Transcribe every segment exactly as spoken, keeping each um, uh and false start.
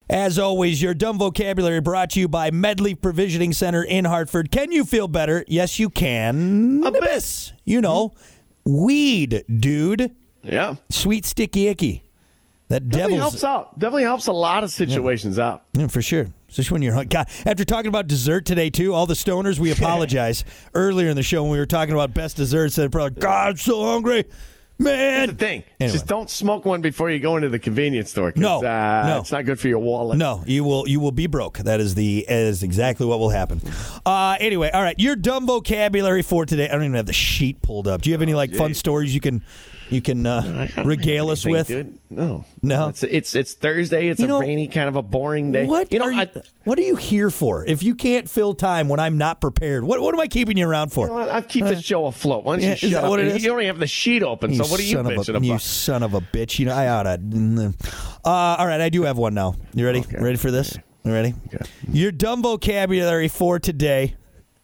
As always, your dumb vocabulary brought to you by Medley Provisioning Center in Hartford. Can you feel better? Yes, you can. A bit. You know, weed, dude. Yeah. Sweet, sticky, icky. That Definitely devil's helps out. Definitely helps a lot of situations yeah. out. Yeah, for sure. Especially when you're hungry. God, after talking about dessert today, too, all the stoners, we apologize. Earlier in the show when we were talking about best desserts, they're probably, God, I'm so hungry. Man. That's the thing. Anyway. Just don't smoke one before you go into the convenience store. No, uh, no. It's not good for your wallet. No, you will you will be broke. That is the is exactly what will happen. Uh, anyway, all right, your dumb vocabulary for today. I don't even have the sheet pulled up. Do you have any like oh, fun stories you can you can uh, regale us with? Dude. No, no. It's it's, it's Thursday. It's you a know, rainy, kind of a boring day. What you know, are you, I, what are you here for? If you can't fill time when I'm not prepared, what what am I keeping you around for? You know, I'll keep the show afloat. Why don't Yeah, you is shut that up? what it You is? don't even have the sheet open. You so what are you son of bitching a, about? You son of a bitch. You know, I oughta. Uh, all right, I do have one now. You ready? Okay. Ready for this? You ready? Okay. Your dumb vocabulary for today.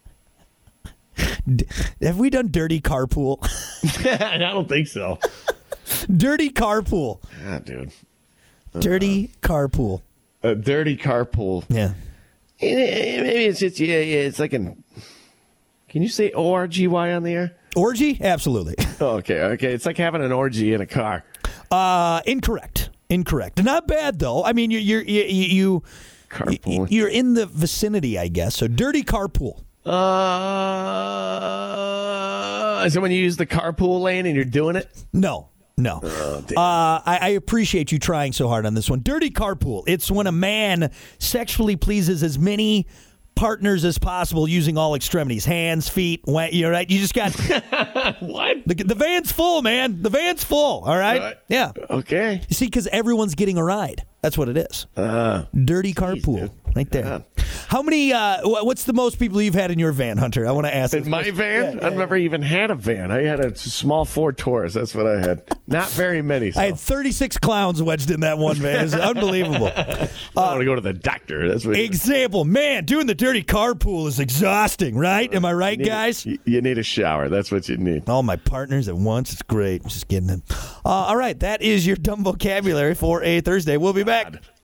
D- have we done dirty carpool? I don't think so. Dirty carpool. Yeah, dude. Dirty carpool. A dirty carpool. Yeah. Maybe it's it's yeah, yeah, it's like an. Can you say O R G Y on the air? Orgy? Absolutely. Oh, okay, okay. It's like having an orgy in a car. Uh, incorrect. Incorrect. Not bad though. I mean, you're you're you you Carpool. you're in the vicinity, I guess. So dirty carpool. Uh, is it when you use the carpool lane and you're doing it? No. No. Oh, damn. Uh, I, I appreciate you trying so hard on this one. Dirty carpool. It's when a man sexually pleases as many partners as possible using all extremities, hands, feet. Wet, you're right. You just got what? The, the van's full, man. The van's full. All right. Uh, yeah. Okay. You see, because everyone's getting a ride. That's what it is. Uh, Dirty geez, carpool, dude. right there. Yeah. How many? Uh, wh- what's the most people you've had in your van, Hunter? I want to ask. In this my question. van? Yeah, yeah, I've never even had a van. I had a small Ford Taurus. That's what I had. Not very many. So. I had thirty-six clowns wedged in that one van. It's unbelievable. I want to go to the doctor. That's what. Example, man, doing the dirty carpool is exhausting, right? Am I right, you need, guys? You, you need a shower. That's what you need. All my partners at once. It's great. Just getting it. Uh, all right, that is your dumb vocabulary for a Thursday. We'll be back.